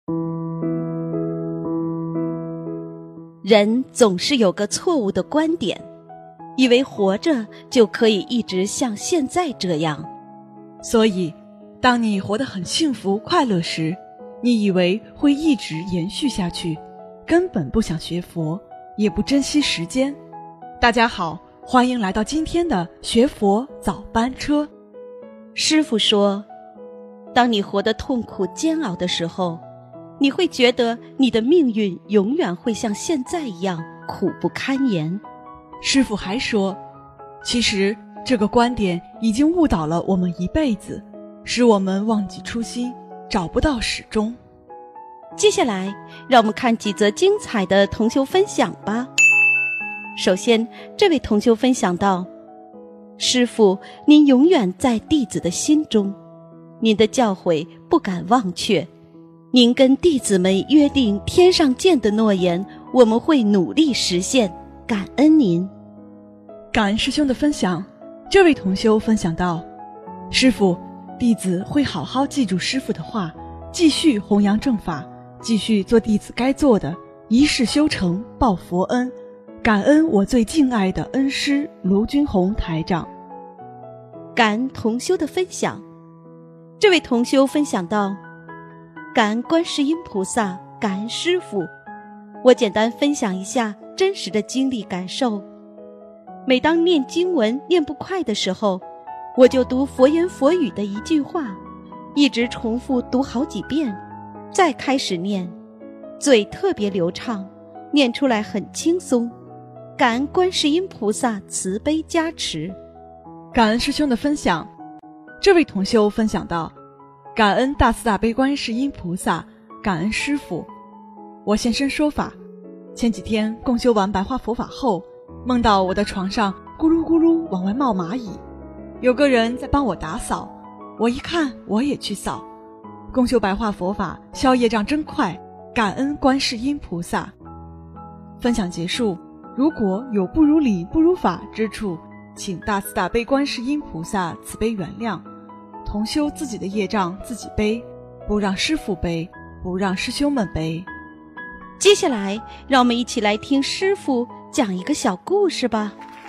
人总是有个错误的观点，以为活着就可以一直像现在这样。 所以，当你活得很幸福快乐时，你以为会一直延续下去，根本不想学佛，也不珍惜时间。大家好，欢迎来到今天的学佛早班车。 师父说，当你活得痛苦煎熬的时候，你会觉得你的命运永远会像现在一样苦不堪言。 师父还说，其实这个观点已经误导了我们一辈子，使我们忘记初心，找不到始终。 接下来让我们看几则精彩的同修分享吧。首先，这位同修分享到，师父，您永远在弟子的心中，您的教诲不敢忘却，您跟弟子们约定天上见的诺言，我们会努力实现，感恩您。 感恩师兄的分享。这位同修分享到，师父，弟子会好好记住师父的话，继续弘扬正法，继续做弟子该做的，一世修成报佛恩，感恩我最敬爱的恩师卢军宏台长。 感恩同修的分享。这位同修分享到，感恩观世音菩萨，感恩师父。我简单分享一下真实的经历感受。每当念经文念不快的时候，我就读佛言佛语的一句话，一直重复读好几遍，再开始念，嘴特别流畅，念出来很轻松。感恩观世音菩萨慈悲加持。 感恩师兄的分享。这位同修分享到，感恩大慈大悲观世音菩萨，感恩师父。我现身说法，前几天共修完白话佛法后，梦到我的床上咕噜咕噜往外冒蚂蚁，有个人在帮我打扫，我一看我也去扫。共修白话佛法消业障真快，感恩观世音菩萨。分享结束，如果有不如理不如法之处，请大慈大悲观世音菩萨慈悲原谅，同修自己的业障自己背，不让师父背，不让师兄们背。 接下来让我们一起来听师父讲一个小故事吧。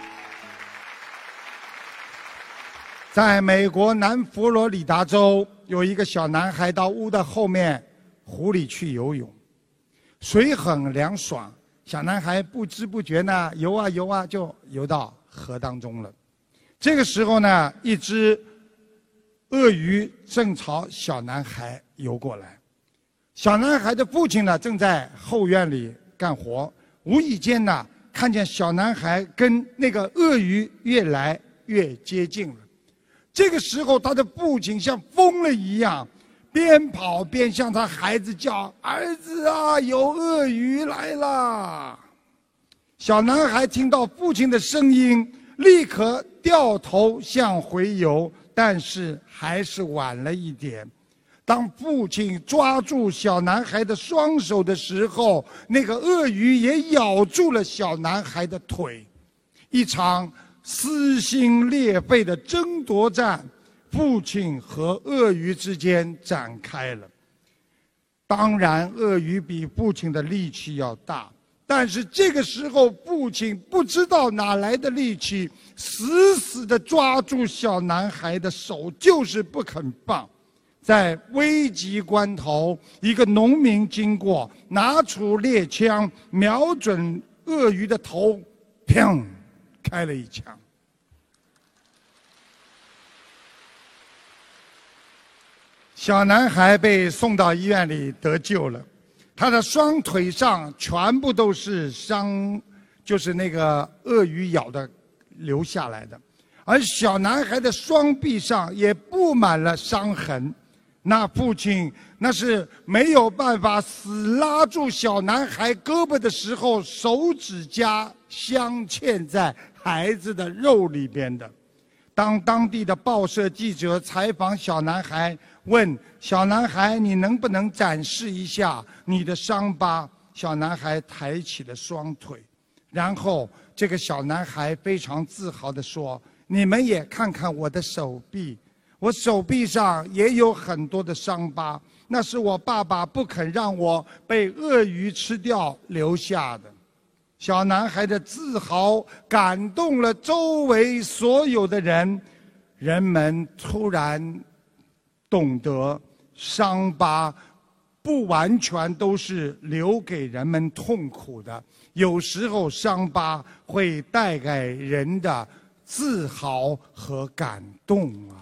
在美国南佛罗里达州，有一个小男孩到屋的后面湖里去游泳，水很凉爽，小男孩不知不觉呢游啊游啊就游到河当中了。这个时候呢，一只鳄鱼正朝小男孩游过来，小男孩的父亲呢正在后院里干活，无意间呢看见小男孩跟那个鳄鱼越来越接近了。这个时候他的父亲像疯了一样，边跑边向他孩子叫，儿子啊，有鳄鱼来了。小男孩听到父亲的声音，立刻掉头向回游，但是还是晚了一点。当父亲抓住小男孩的双手的时候，那个鳄鱼也咬住了小男孩的腿。一场撕心裂肺的争夺战，父亲和鳄鱼之间展开了。当然，鳄鱼比父亲的力气要大，但是这个时候父亲不知道哪来的力气，死死地抓住小男孩的手，就是不肯放。在危急关头，一个农民经过，拿出猎枪，瞄准鳄鱼的头，砰，开了一枪。小男孩被送到医院里得救了，他的双腿上全部都是伤，就是那个鳄鱼咬的留下来的，而小男孩的双臂上也布满了伤痕。那父亲那是没有办法死拉住小男孩胳膊的时候，手指甲镶嵌在孩子的肉里边的。当当地的报社记者采访小男孩，问小男孩，你能不能展示一下你的伤疤？小男孩抬起了双腿，然后这个小男孩非常自豪地说，你们也看看我的手臂，我手臂上也有很多的伤疤， 那是我爸爸不肯让我被鳄鱼吃掉留下的。小男孩的自豪感动了周围所有的人，人们突然懂得，伤疤不完全都是留给人们痛苦的，有时候伤疤会带给人的自豪和感动啊！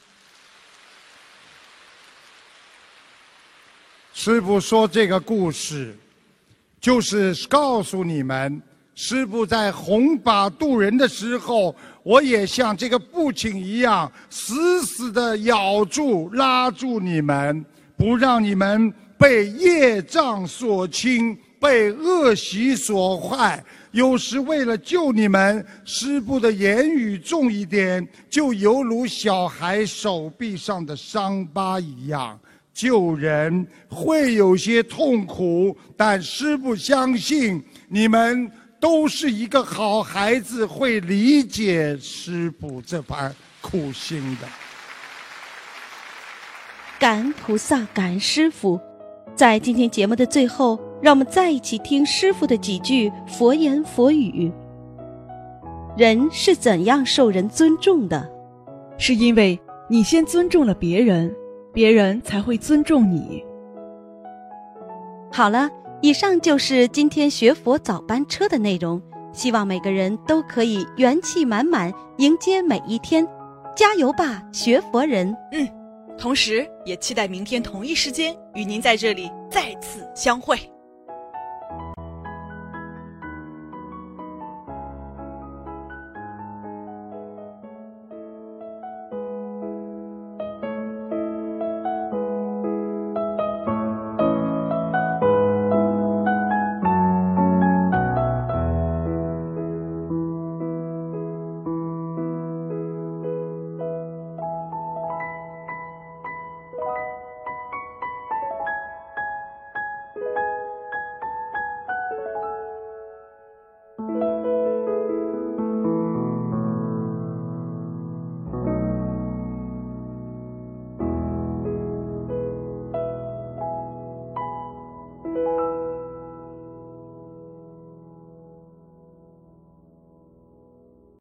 师父说这个故事，就是告诉你们，师父在弘法度人的时候，我也像这个父亲一样，死死地咬住、拉住你们，不让你们被业障所侵，被恶习所坏。有时为了救你们，师父的言语重一点，就犹如小孩手臂上的伤疤一样。救人会有些痛苦，但师父相信你们都是一个好孩子，会理解师父这番苦心的。 感恩菩萨，感恩师父。在今天节目的最后，让我们再一起听师父的几句佛言佛语。人是怎样受人尊重的？ 是因为你先尊重了别人，别人才会尊重你。 好了，以上就是今天学佛早班车的内容，希望每个人都可以元气满满迎接每一天，加油吧，学佛人！ 同时也期待明天同一时间与您在这里再次相会。